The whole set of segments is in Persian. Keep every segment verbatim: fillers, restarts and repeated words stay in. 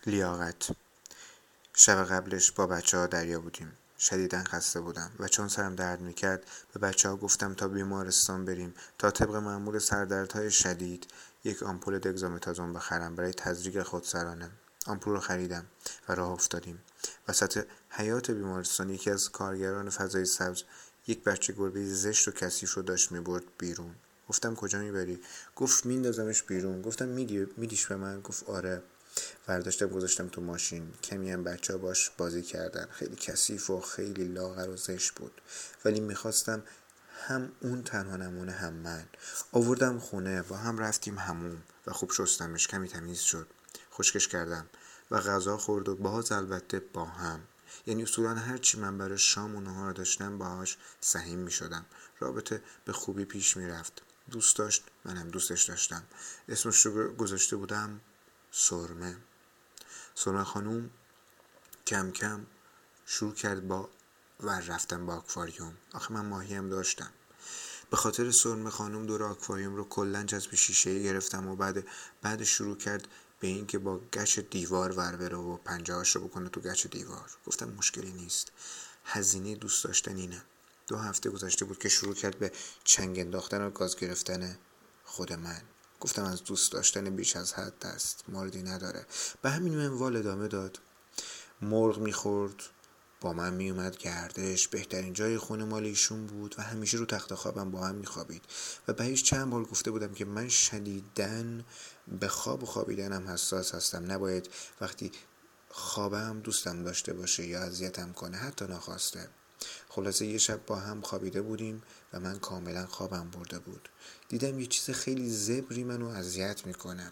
لیاقت. شب قبلش با بچه ها دریا بودیم. شدیداً خسته بودم و چون سرم درد میکرد به بچه ها گفتم تا بیمارستان بریم تا طبق معمول سردردهای شدید یک آمپول دگزامتازون بخرم برای تزریق خودسرانه. آمپول رو خریدم و راه افتادیم. وسط حیاط بیمارستان یکی از کارگران فضای سبز یک بچه گربه زشت و کثیف رو داشت میبرد بیرون. گفتم کجا میبری؟ گفت میندازمش بیرون. گفتم میدی میدیش به من؟ گفت آره. برداشتم گذاشتم تو ماشین. کمی هم بچه ها باش بازی کردن. خیلی کثیف و خیلی لاغر و زشت بود، ولی میخواستم هم اون تنها نمونه هم من. آوردم خونه و هم رفتیم حموم و خوب شستمش. کمی تمیز شد، خشکش کردم و غذا خورد و باز البته با هم. یعنی اصولا هرچی من برای شام و نهار داشتم باهاش سهیم می شدم. رابطه به خوبی پیش می رفت. دوست داشت، منم دوستش داشتم. اسمش رو گذاشته بودم سرمه. سرمه خانوم کم کم شروع کرد با ور رفتن با آکواریوم. آخه من ماهی هم داشتم. به خاطر سرمه خانوم دور آکواریوم رو کلن جذب شیشه‌ای گرفتم و بعد بعد شروع کرد به این که با گچ دیوار ور بره و پنجه‌هاش رو بکنه تو گچ دیوار. گفتم مشکلی نیست، هزینه دوست داشتن اینه. دو هفته گذشته بود که شروع کرد به چنگ انداختن و گاز گرفتن خود من. گفتم از دوست داشتن بیش از حد است، موردی نداره. به همین منوال ادامه داد. مرغ میخورد، با من میومد گردش. بهترین جای خونه مال ایشون بود و همیشه رو تخت خوابم با هم میخوابید و بهش چند بار گفته بودم که من شدیداً به خواب و خوابیدنم حساس هستم. نباید وقتی خوابم دوستم داشته باشه یا اذیتم کنه، حتی ناخواسته. خلاصه یه شب با هم خوابیده بودیم و من کاملا خوابم برده بود. دیدم یه چیز خیلی زبری منو اذیت میکنه.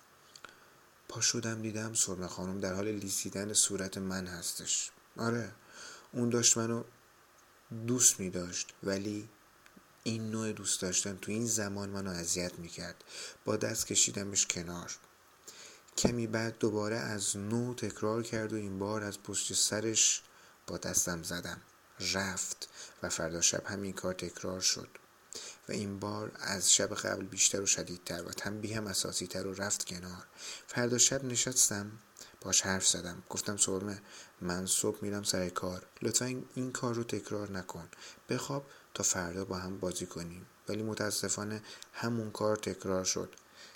پا شدم دیدم سرمه خانم در حال لیسیدن صورت من هستش. آره، اون داشت منو دوست می داشت، ولی این نوع دوست داشتن تو این زمان منو اذیت میکرد. با دست کشیدمش کنار. کمی بعد دوباره از نو تکرار کرد و این بار از پشت سرش با دستم زدم. رفت و فردا شب همین کار تکرار شد و این بار از شب قبل بیشتر و شدیدتر و تنبیه هم اساسی تر و رفت کنار. فردا شب نشستم باش حرف زدم. گفتم سرمه، من صبح میرم سر کار، لطفا این کار رو تکرار نکن. بخواب تا فردا با هم بازی کنیم. ولی متاسفانه همون کار تکرار شد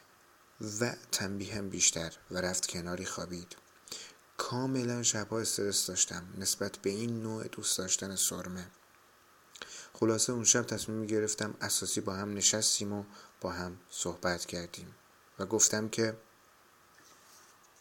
و تنبیه هم بیشتر و رفت کناری خوابید. کاملا شبها استرس داشتم نسبت به این نوع دوست داشتن سرمه. خلاصه اون شب تصمیم گرفتم اساسی با هم نشستیم و با هم صحبت کردیم و گفتم که